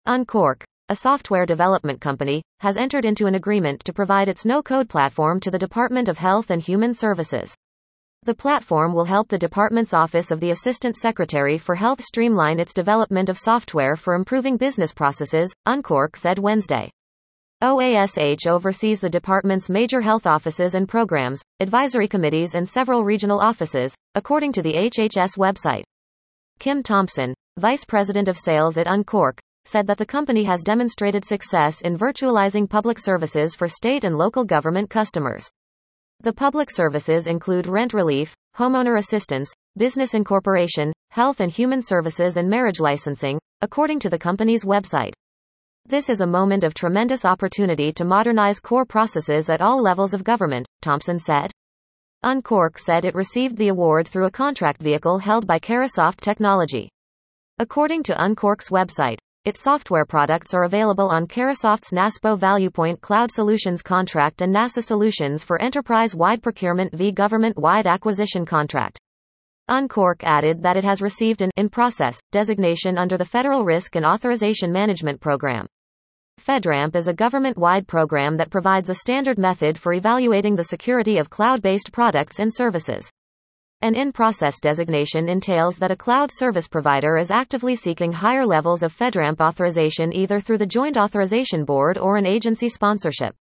Unqork, a software development company, has entered into an agreement to provide its no-code platform to the Department of Health and Human Services. The platform will help the department's Office of the Assistant Secretary for Health streamline its development of software for improving business processes, Unqork said Wednesday. OASH oversees the department's major health offices and programs, advisory committees and several regional offices, according to the HHS website. Kim Thompson, Vice President of Sales at Unqork, said that the company has demonstrated success in virtualizing public services for state and local government customers. The public services include rent relief, homeowner assistance, business incorporation, health and human services and marriage licensing, according to the company's website. This is a moment of tremendous opportunity to modernize core processes at all levels of government, Thompson said. Unqork said it received the award through a contract vehicle held by Carahsoft Technology. According to Unqork's website, its software products are available on Carasoft's NASPO ValuePoint Cloud Solutions contract and NASA Solutions for enterprise-wide procurement v. government-wide acquisition contract. Unqork added that it has received an in-process designation under the Federal Risk and Authorization Management Program. FedRAMP is a government-wide program that provides a standard method for evaluating the security of cloud-based products and services. An in-process designation entails that a cloud service provider is actively seeking higher levels of FedRAMP authorization either through the Joint Authorization Board or an agency sponsorship.